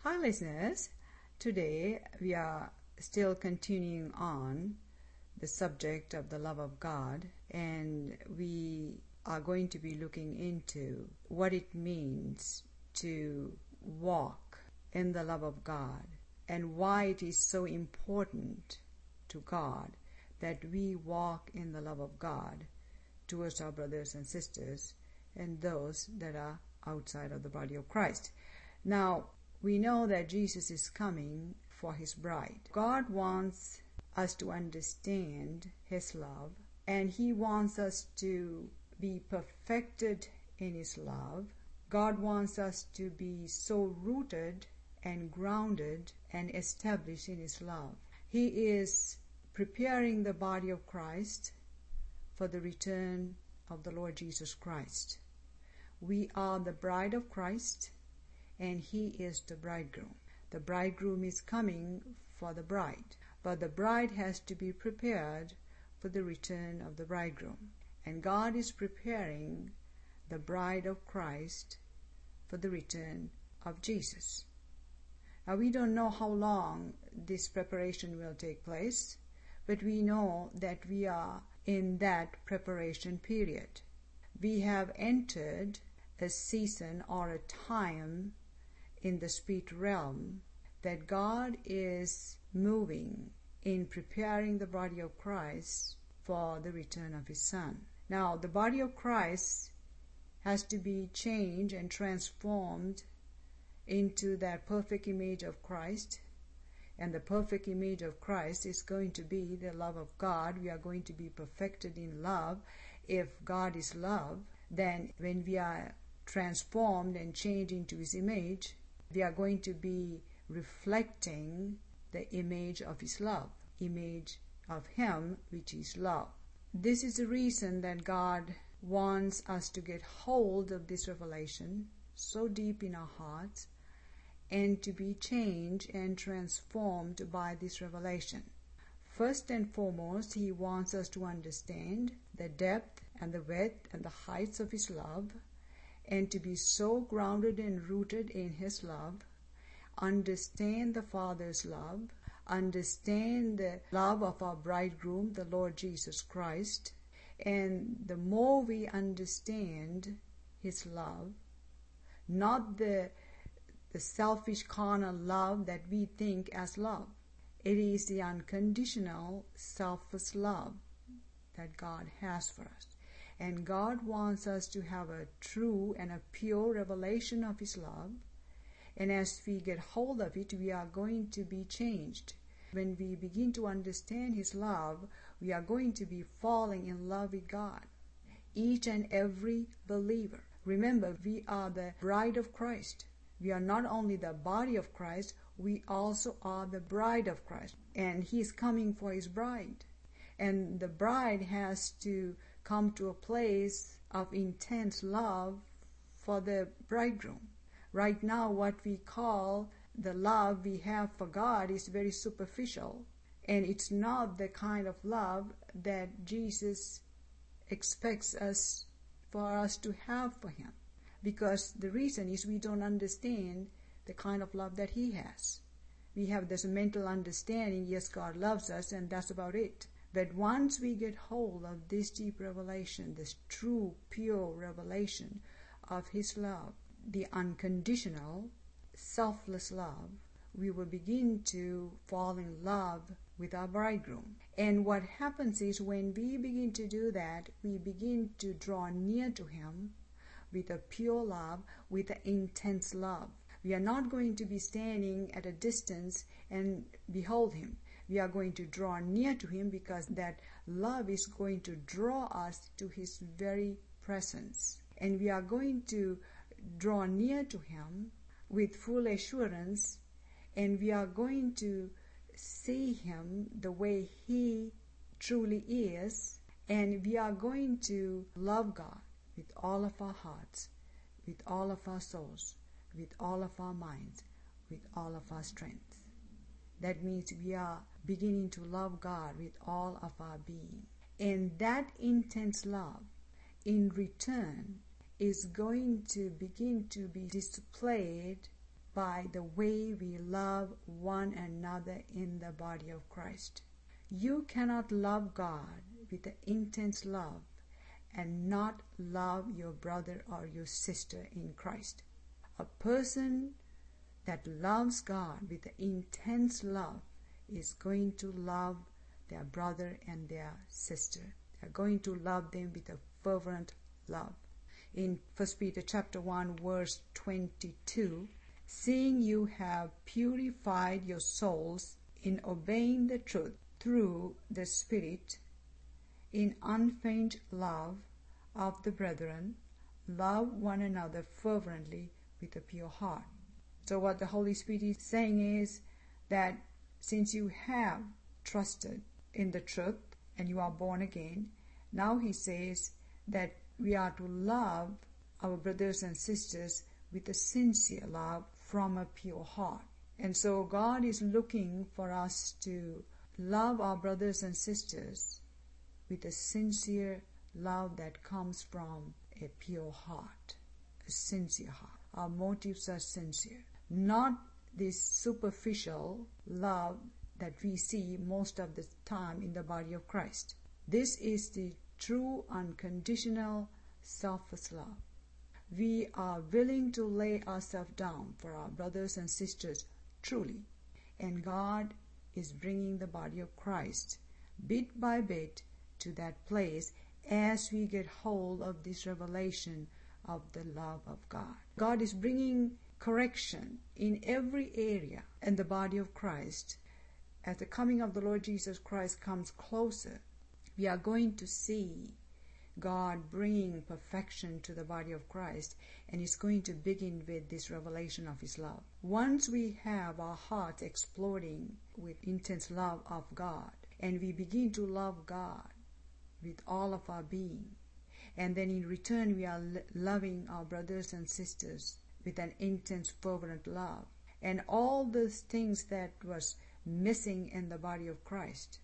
Hi listeners, today we are still continuing on the subject of the love of God, and we are going to be looking into what it means to walk in the love of God and why it is so important to God that we walk in the love of God towards our brothers and sisters and those that are outside of the body of Christ. Now, we know that Jesus is coming for his bride. God wants us to understand his love, and he wants us to be perfected in his love. God wants us to be so rooted and grounded and established in his love. He is preparing the body of Christ for the return of the Lord Jesus Christ. We are the bride of Christ, and he is the bridegroom. The bridegroom is coming for the bride, but the bride has to be prepared for the return of the bridegroom. And God is preparing the bride of Christ for the return of Jesus. Now, we don't know how long this preparation will take place, but we know that we are in that preparation period. We have entered a season or a time in the spirit realm that God is moving in preparing the body of Christ for the return of his Son. Now, the body of Christ has to be changed and transformed into that perfect image of Christ, and the perfect image of Christ is going to be the love of God. We are going to be perfected in love. If God is love, then when we are transformed and changed into his image, we are going to be reflecting the image of his love, image of him which is love. This is the reason that God wants us to get hold of this revelation so deep in our hearts and to be changed and transformed by this revelation. First and foremost, he wants us to understand the depth and the width and the heights of his love, and to be so grounded and rooted in his love, understand the Father's love, understand the love of our bridegroom, the Lord Jesus Christ. And the more we understand his love, not the selfish carnal love that we think as love. It is the unconditional, selfless love that God has for us. And God wants us to have a true and a pure revelation of his love. And as we get hold of it, we are going to be changed. When we begin to understand his love, we are going to be falling in love with God. Each and every believer. Remember, we are the bride of Christ. We are not only the body of Christ, we also are the bride of Christ. And he is coming for his bride. And the bride has to come to a place of intense love for the bridegroom. Right now, what we call the love we have for God is very superficial, and it's not the kind of love that Jesus expects us for us to have for him, because the reason is we don't understand the kind of love that he has. We have this mental understanding, yes, God loves us, and that's about it. But once we get hold of this deep revelation, this true, pure revelation of his love, the unconditional, selfless love, we will begin to fall in love with our bridegroom. And what happens is when we begin to do that, we begin to draw near to him with a pure love, with an intense love. We are not going to be standing at a distance and behold him. We are going to draw near to him because that love is going to draw us to his very presence. And we are going to draw near to him with full assurance, and we are going to see him the way he truly is, and we are going to love God with all of our hearts, with all of our souls, with all of our minds, with all of our strength. That means we are beginning to love God with all of our being. And that intense love, in return, is going to begin to be displayed by the way we love one another in the body of Christ. You cannot love God with an intense love and not love your brother or your sister in Christ. A person that loves God with an intense love is going to love their brother and their sister. They are going to love them with a fervent love. In 1 Peter chapter 1 verse 22, seeing you have purified your souls in obeying the truth through the Spirit, in unfeigned love of the brethren, love one another fervently with a pure heart. So what the Holy Spirit is saying is that since you have trusted in the truth and you are born again, now he says that we are to love our brothers and sisters with a sincere love from a pure heart. And so God is looking for us to love our brothers and sisters with a sincere love that comes from a pure heart, a sincere heart. Our motives are sincere, not this superficial love that we see most of the time in the body of Christ. This is the true, unconditional, selfless love. We are willing to lay ourselves down for our brothers and sisters truly, and God is bringing the body of Christ bit by bit to that place as we get hold of this revelation of the love of God. God is bringing correction in every area in the body of Christ. As the coming of the Lord Jesus Christ comes closer, we are going to see God bringing perfection to the body of Christ, and it's going to begin with this revelation of His love. Once we have our hearts exploding with intense love of God, and we begin to love God with all of our being, and then in return we are loving our brothers and sisters with an intense, fervent love, and all those things that was missing in the body of Christ,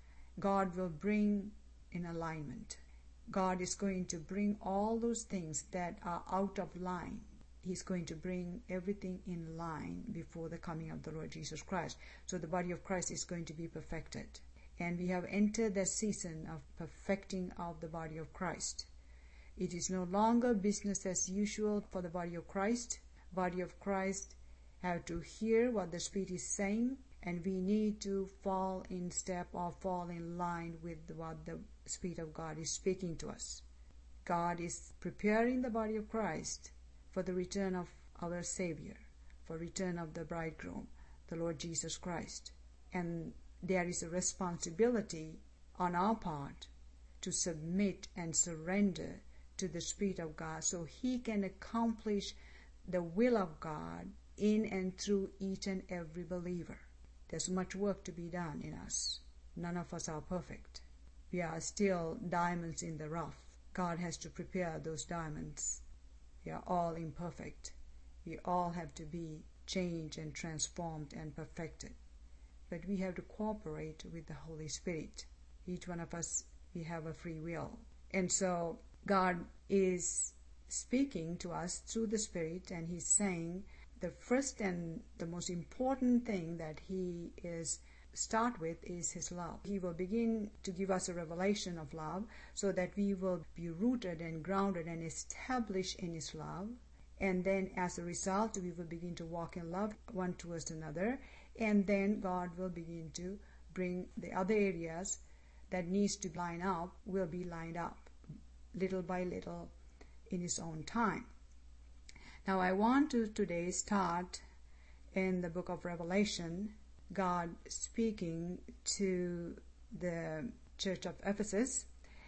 God will bring in alignment. God is going to bring all those things that are out of line. He's going to bring everything in line before the coming of the Lord Jesus Christ. So the body of Christ is going to be perfected. And we have entered the season of perfecting of the body of Christ. It is no longer business as usual for the body of Christ. Body of Christ have to hear what the Spirit is saying, and we need to fall in step or fall in line with what the Spirit of God is speaking to us. God is preparing the body of Christ for the return of our Savior, for return of the bridegroom, the Lord Jesus Christ. And there is a responsibility on our part to submit and surrender to the Spirit of God so He can accomplish the will of God in and through each and every believer. There's much work to be done in us. None of us are perfect. We are still diamonds in the rough. God has to prepare those diamonds. We are all imperfect. We all have to be changed and transformed and perfected. But we have to cooperate with the Holy Spirit. Each one of us, we have a free will. And so God is speaking to us through the Spirit, and He's saying the first and the most important thing that He is start with is His love. He will begin to give us a revelation of love so that we will be rooted and grounded and established in His love. And then as a result, we will begin to walk in love one towards another. And then God will begin to bring the other areas that needs to line up, will be lined up little by little in His own time. Now I want to today start in the book of Revelation, God speaking to the church of Ephesus.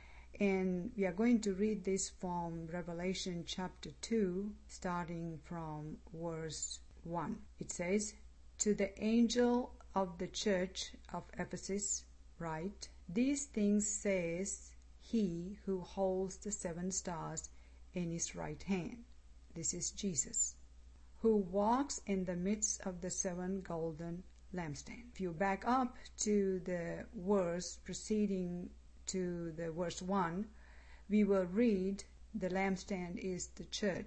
And we are going to read this from Revelation chapter 2, starting from verse 1. It says, "To the angel of the church of Ephesus write, these things says He who holds the 7 stars in His right hand." This is Jesus, "who walks in the midst of the 7 golden lampstands." If you back up to the verse preceding to the verse 1, we will read the lampstand is the church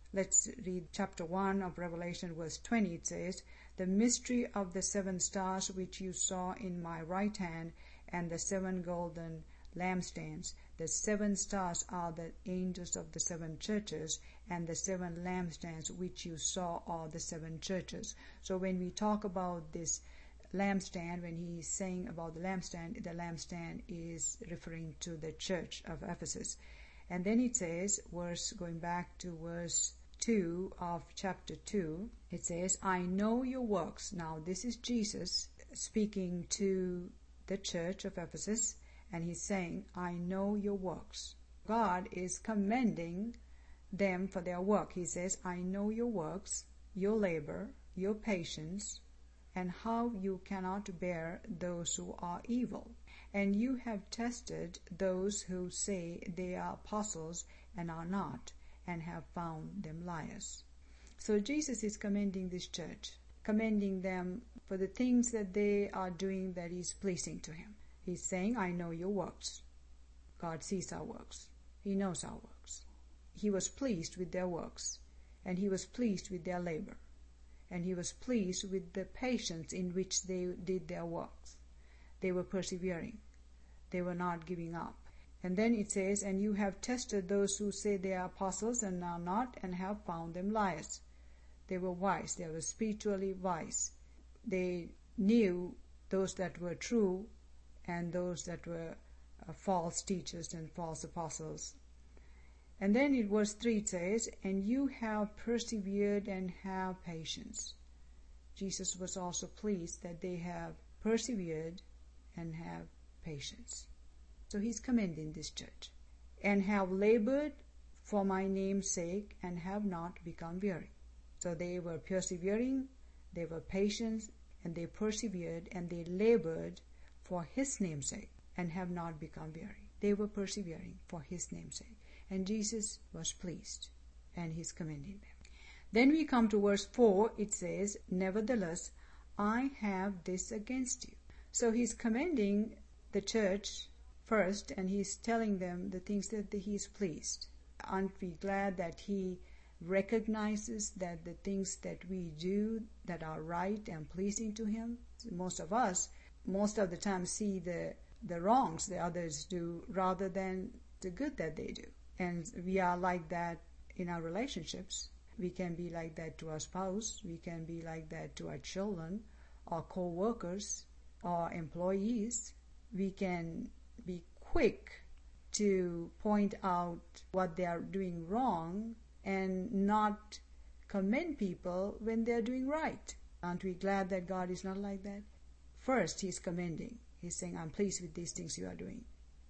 Let's read chapter 1 of Revelation, verse 20. It says, "The mystery of the 7 stars which you saw in my right hand, and the 7 golden lampstands. The 7 stars are the angels of the 7 churches, and the 7 lampstands which you saw are the 7 churches." So when we talk about this lampstand, when he is saying about the lampstand is referring to the church of Ephesus. And then it says, going back to verse 2 of chapter 2, it says, "I know your works." Now this is Jesus speaking to the church of Ephesus, and he's saying, "I know your works." God is commending them for their work. He says, "I know your works, your labor, your patience, and how you cannot bear those who are evil. And you have tested those who say they are apostles and are not, and have found them liars." So Jesus is commending this church, commending them for the things that they are doing that is pleasing to him. He's saying, "I know your works." God sees our works. He knows our works. He was pleased with their works, and he was pleased with their labor, and he was pleased with the patience in which they did their works. They were persevering. They were not giving up. And then it says, "And you have tested those who say they are apostles and are not, and have found them liars." They were wise. They were spiritually wise. They knew those that were true and those that were false teachers and false apostles. And then in verse 3 it says, "And you have persevered and have patience." Jesus was also pleased that they have persevered and have patience. So he's commending this church. "And have labored for my name's sake, and have not become weary." So they were persevering, they were patient, and they persevered, and they labored for his name's sake, and have not become weary. They were persevering for his name's sake. And Jesus was pleased, and he's commending them. Then we come to verse 4. It says, "Nevertheless, I have this against you." So he's commending the church first, and he's telling them the things that he is pleased. Aren't we glad that he recognizes that the things that we do that are right and pleasing to him? Most of us, most of the time, see the wrongs the others do rather than the good that they do. And we are like that in our relationships. We can be like that to our spouse. We can be like that to our children, our co-workers, our employees. We can be quick to point out what they are doing wrong and not commend people when they are doing right. Aren't we glad that God is not like that? First, he's commending. He's saying, "I'm pleased with these things you are doing.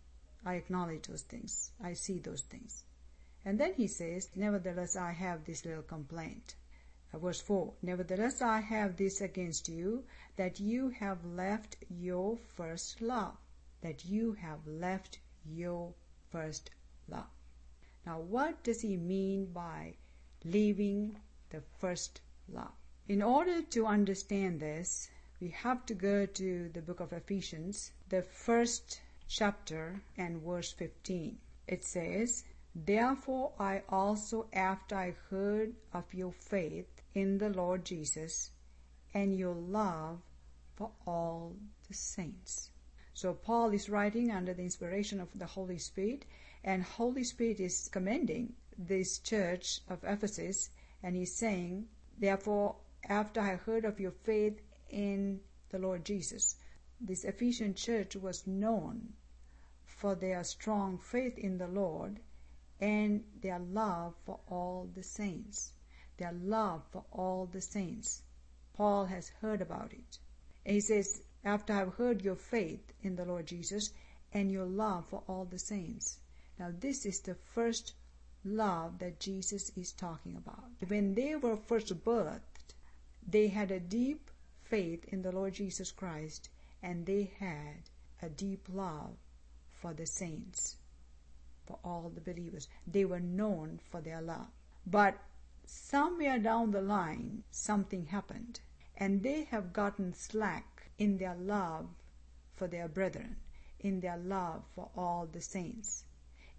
I acknowledge those things. I see those things." And then he says, "Nevertheless, I have this little complaint." Verse 4, "Nevertheless, I have this against you, that you have left your first love." That you have left your first love. Now, what does he mean by leaving the first love? In order to understand this, we have to go to the book of Ephesians, the first chapter and verse 15. It says, "Therefore I also, after I heard of your faith in the Lord Jesus and your love for all the saints." So Paul is writing under the inspiration of the Holy Spirit, and Holy Spirit is commending this church of Ephesus, and he's saying, "Therefore, after I heard of your faith in the Lord Jesus." This Ephesian church was known for their strong faith in the Lord and their love for all the saints. Their love for all the saints. Paul has heard about it. And he says, "After I've heard your faith in the Lord Jesus and your love for all the saints." Now this is the first love that Jesus is talking about. When they were first birthed, they had a deep faith in the Lord Jesus Christ, and they had a deep love for the saints, for all the believers. They were known for their love. But somewhere down the line, something happened, and they have gotten slack in their love for their brethren, in their love for all the saints.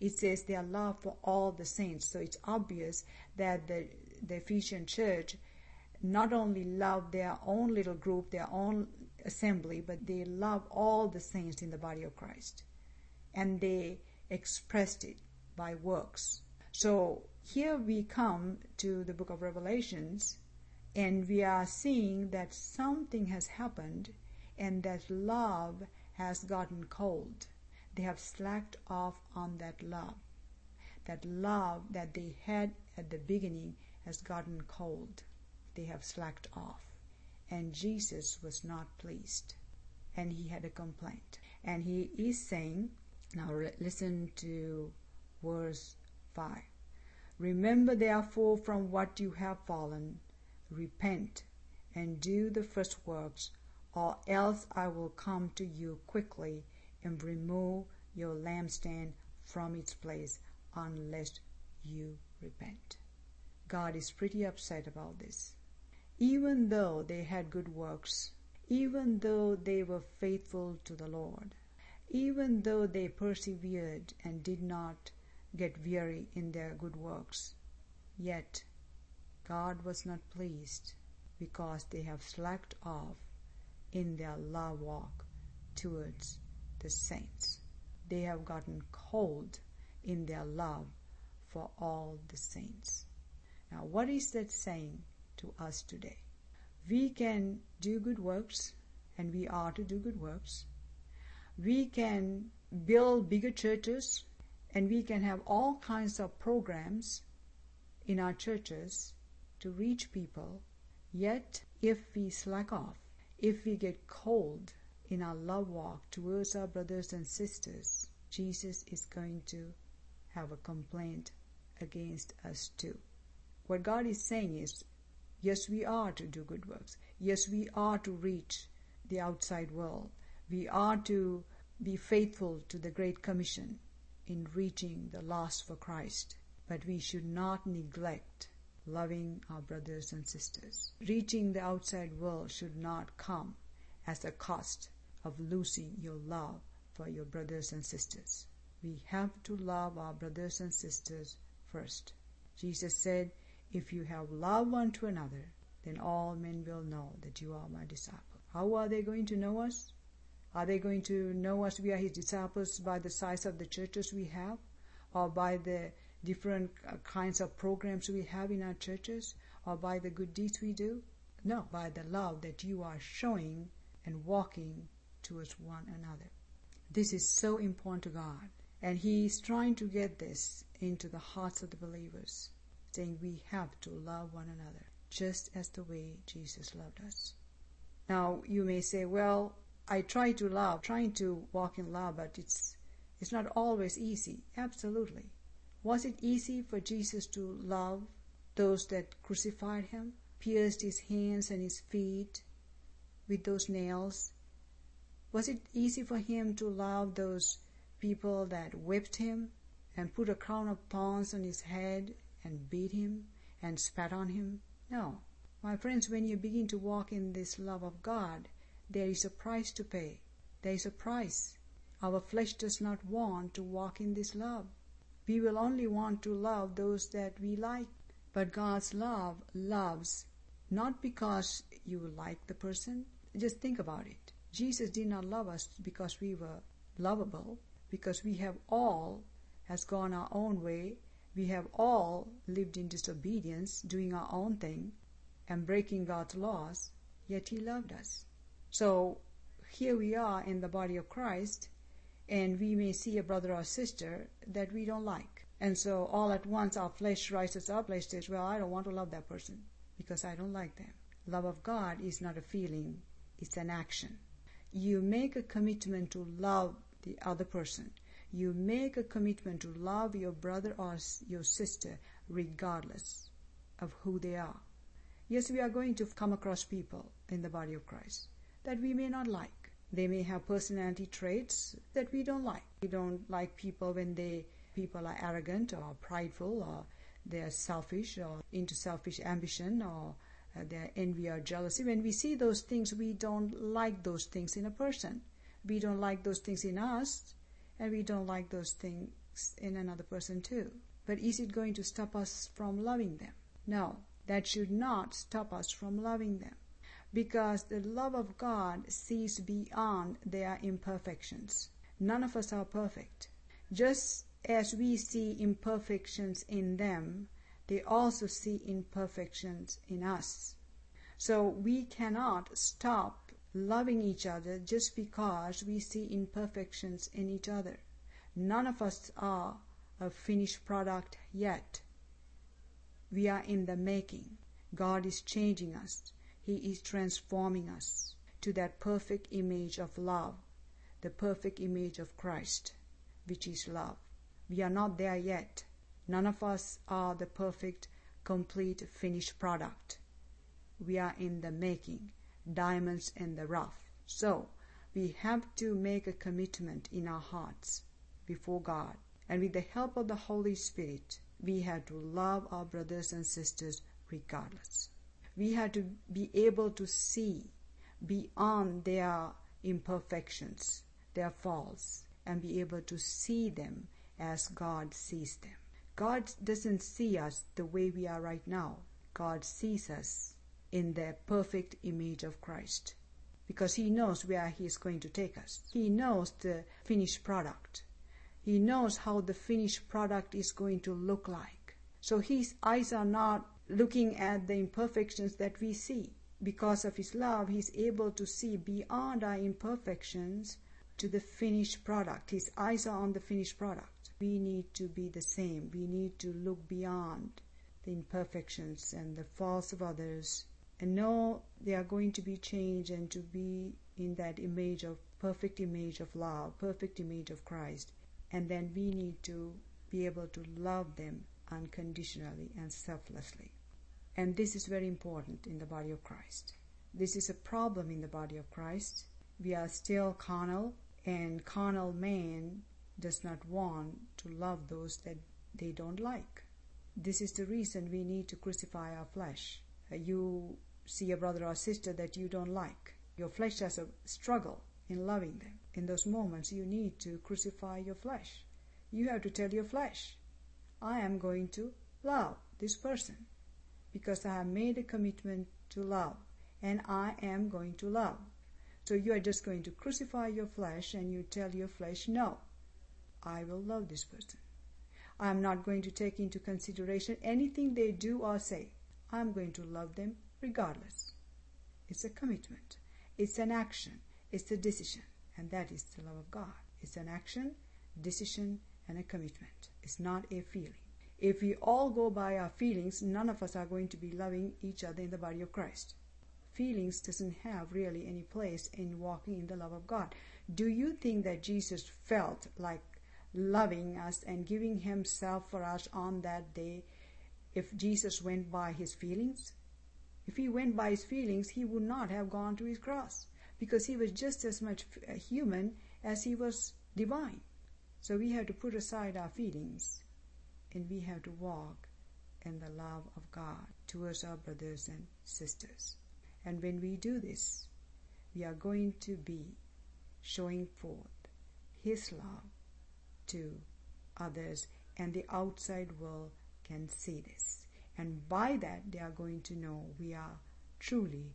It says their love for all the saints. So it's obvious that the Ephesian church not only loved their own little group, their own assembly, but they loved all the saints in the body of Christ. And they expressed it by works. So here we come to the book of Revelations, and we are seeing that something has happened, and that love has gotten cold. They have slacked off on that love. That love that they had at the beginning has gotten cold. They have slacked off. And Jesus was not pleased. And he had a complaint. And he is saying, now listen to verse 5. Remember therefore from what you have fallen, repent, and do the first works, or else I will come to you quickly and remove your lampstand from its place unless you repent. God is pretty upset about this. Even though they had good works, even though they were faithful to the Lord, even though they persevered and did not get weary in their good works, yet God was not pleased because they have slacked off in their love walk towards the saints. They have gotten cold in their love for all the saints. Now, what is that saying to us today? We can do good works, and we are to do good works. We can build bigger churches, and we can have all kinds of programs in our churches to reach people. Yet, if we slack off, if we get cold in our love walk towards our brothers and sisters, Jesus is going to have a complaint against us too. What God is saying is, yes, we are to do good works. Yes, we are to reach the outside world. We are to be faithful to the Great Commission in reaching the lost for Christ. But we should not neglect loving our brothers and sisters. Reaching the outside world should not come as a cost of losing your love for your brothers and sisters. We have to love our brothers and sisters first. Jesus said, if you have love one to another, then all men will know that you are my disciples. How are they going to know us? Are they going to know us we are his disciples by the size of the churches we have, or by the different kinds of programs we have in our churches, or by the good deeds we do? No, by the love that you are showing and walking towards one another. This is so important to God, and he is trying to get this into the hearts of the believers, saying we have to love one another just as the way Jesus loved us. Now you may say, well, I try to love, trying to walk in love, but it's not always easy. Absolutely. Was it easy for Jesus to love those that crucified him, pierced his hands and his feet with those nails? Was it easy for him to love those people that whipped him and put a crown of thorns on his head and beat him and spat on him? No. My friends, when you begin to walk in this love of God, there is a price to pay. There is a price. Our flesh does not want to walk in this love. We will only want to love those that we like. But God's love loves not because you like the person. Just think about it. Jesus did not love us because we were lovable, because we have all has gone our own way. We have all lived in disobedience, doing our own thing and breaking God's laws, yet he loved us. So here we are in the body of Christ, and we may see a brother or sister that we don't like. And so all at once our flesh rises up, like says, well, I don't want to love that person because I don't like them. Love of God is not a feeling, it's an action. You make a commitment to love the other person. You make a commitment to love your brother or your sister regardless of who they are. Yes, we are going to come across people in the body of Christ that we may not like. They may have personality traits that we don't like. We don't like people when people are arrogant or prideful, or they are selfish or into selfish ambition, or they are envy or jealousy. When we see those things, we don't like those things in a person. We don't like those things in us, and we don't like those things in another person too. But is it going to stop us from loving them? No, that should not stop us from loving them. Because the love of God sees beyond their imperfections. None of us are perfect. Just as we see imperfections in them, they also see imperfections in us. So we cannot stop loving each other just because we see imperfections in each other. None of us are a finished product yet. We are in the making. God is changing us. He is transforming us to that perfect image of love, the perfect image of Christ, which is love. We are not there yet. None of us are the perfect, complete, finished product. We are in the making, diamonds in the rough. So, we have to make a commitment in our hearts before God. And with the help of the Holy Spirit, we have to love our brothers and sisters regardless. We have to be able to see beyond their imperfections, their faults, and be able to see them as God sees them. God doesn't see us the way we are right now. God sees us in the perfect image of Christ, because He knows where He is going to take us. He knows the finished product. He knows how the finished product is going to look like. So His eyes are not looking at the imperfections that we see. Because of His love, He is able to see beyond our imperfections to the finished product. His eyes are on the finished product. We need to be the same. We need to look beyond the imperfections and the faults of others and know they are going to be changed and to be in that image of perfect image of love, perfect image of Christ. And then we need to be able to love them unconditionally and selflessly. And this is very important in the body of Christ. This is a problem in the body of Christ. We are still carnal, and carnal man does not want to love those that they don't like. This is the reason we need to crucify our flesh. You see a brother or sister that you don't like. Your flesh has a struggle in loving them. In those moments, you need to crucify your flesh. You have to tell your flesh, I am going to love this person because I have made a commitment to love, and I am going to love. So you are just going to crucify your flesh and you tell your flesh, no, I will love this person. I am not going to take into consideration anything they do or say. I am going to love them regardless. It's a commitment. It's an action. It's a decision. And that is the love of God. It's an action, decision, and a commitment. It's not a feeling. If we all go by our feelings, none of us are going to be loving each other in the body of Christ. Feelings doesn't have really any place in walking in the love of God. Do you think that Jesus felt like loving us and giving Himself for us on that day if Jesus went by His feelings? If He went by His feelings, He would not have gone to His cross, because He was just as much human as He was divine. So we have to put aside our feelings and we have to walk in the love of God towards our brothers and sisters. And when we do this, we are going to be showing forth His love to others, and the outside world can see this. And by that, they are going to know we are truly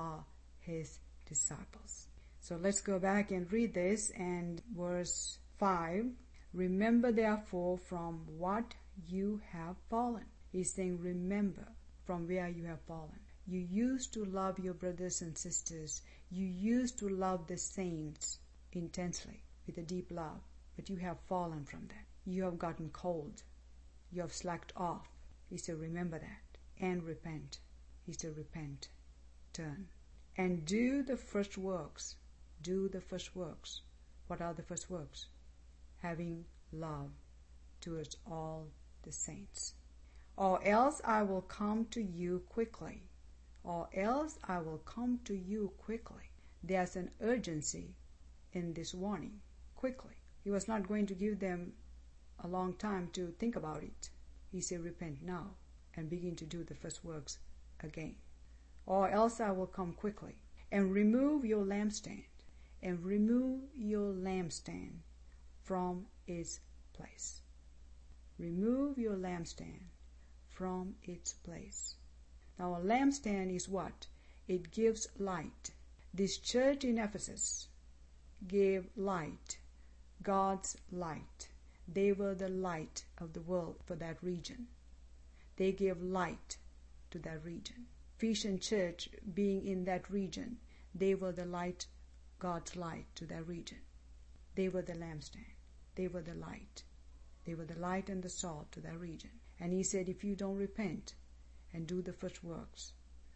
His disciples. So let's go back and read this, and verse 5, remember therefore from what you have fallen. He's saying remember from where you have fallen. You used to love your brothers and sisters. You used to love the saints intensely with a deep love, but you have fallen from that. You have gotten cold. You have slacked off. He said remember that and repent. He said repent, turn, and do the first works. Do the first works. What are the first works? Having love towards all the saints. Or else I will come to you quickly. Or else I will come to you quickly. There's an urgency in this warning. Quickly. He was not going to give them a long time to think about it. He said, repent now and begin to do the first works again. Or else I will come quickly and remove your lampstand. And remove your lampstand from its place. Remove your lampstand from its place. Now a lampstand is what? It gives light. This church in Ephesus gave light, God's light. They were the light of the world for that region. They gave light to that region. Ephesian church being in that region, they were the light, God's light to that region. They were the lampstand. They were the light. They were the light and the salt to that region. And he said, if you don't repent and do the first works,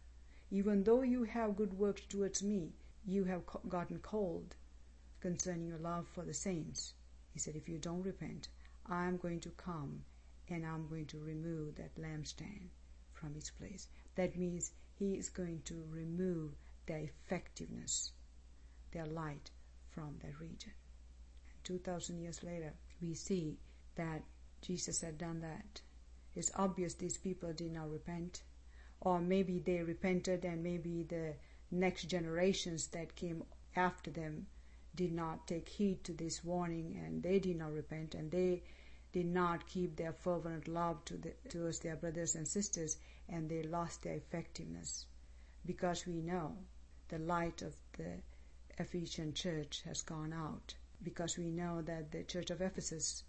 even though you have good works towards me, you have gotten cold concerning your love for the saints. He said, if you don't repent, I'm going to come and I'm going to remove that lampstand from its place. That means he is going to remove their effectiveness, their light from that region. And 2,000 years later, we see that Jesus had done that. It's obvious these people did not repent, or maybe they repented and maybe the next generations that came after them did not take heed to this warning and they did not repent and they did not keep their fervent love towards their brothers and sisters, and they lost their effectiveness. Because we know the light of the Ephesian church has gone out, because we know that the church of Ephesus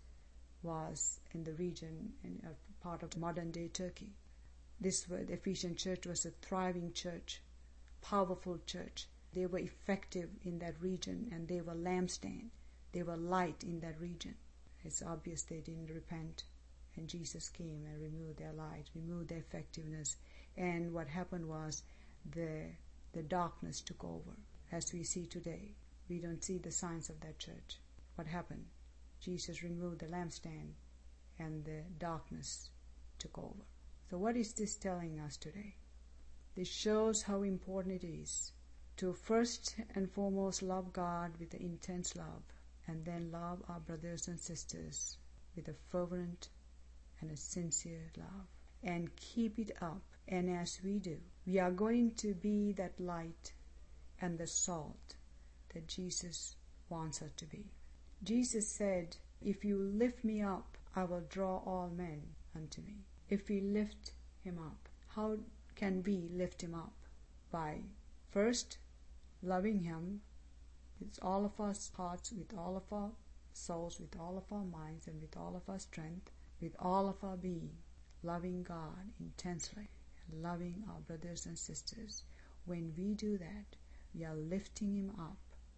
was in the region, in a part of modern-day Turkey. The Ephesian church was a thriving church, powerful church. They were effective in that region and they were lampstand. They were light in that region. It's obvious they didn't repent, and Jesus came and removed their light, removed their effectiveness. And what happened was the darkness took over. As we see today, we don't see the signs of that church. What happened? Jesus removed the lampstand and the darkness took over. So what is this telling us today? This shows how important it is to first and foremost love God with an intense love, and then love our brothers and sisters with a fervent and a sincere love, and keep it up. And as we do, we are going to be that light and the salt that Jesus wants us to be. Jesus said, if you lift me up, I will draw all men unto me. If we lift him up, how can we lift him up? By first loving him with all of our hearts, with all of our souls, with all of our minds, and with all of our strength, with all of our being, loving God intensely, and loving our brothers and sisters. When we do that, we are lifting him up.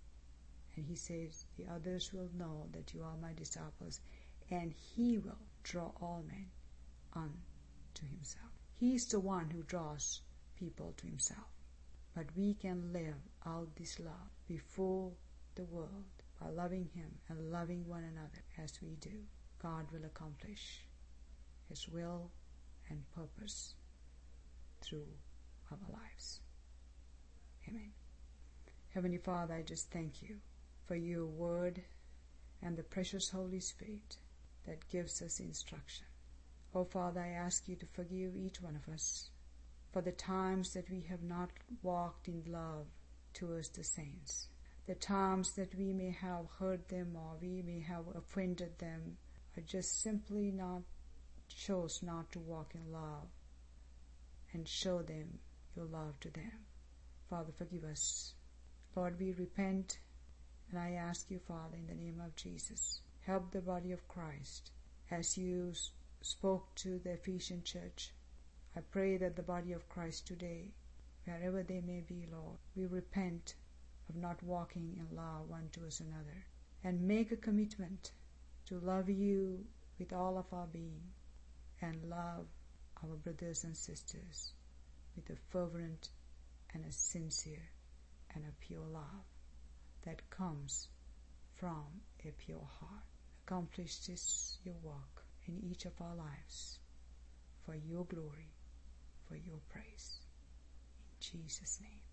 And he says, the others will know that you are my disciples, and he will draw all men unto himself. He is the one who draws people to himself. But we can live out this love before the world by loving him and loving one another. As we do, God will accomplish his will and purpose through our lives. Amen. Heavenly Father, I just thank you for your word and the precious Holy Spirit that gives us instruction. Oh Father, I ask you to forgive each one of us for the times that we have not walked in love towards the saints, the times that we may have hurt them or we may have offended them, or just simply chose not to walk in love and show them your love to them. Father, forgive us. Lord, we repent, and I ask you, Father, in the name of Jesus, help the body of Christ as you spoke to the Ephesian church. I pray that the body of Christ today, wherever they may be, Lord, we repent of not walking in love one towards another, and make a commitment to love you with all of our being and love our brothers and sisters with a fervent and a sincere and a pure love that comes from a pure heart. Accomplish this, your work, in each of our lives for your glory, for your praise. In Jesus' name.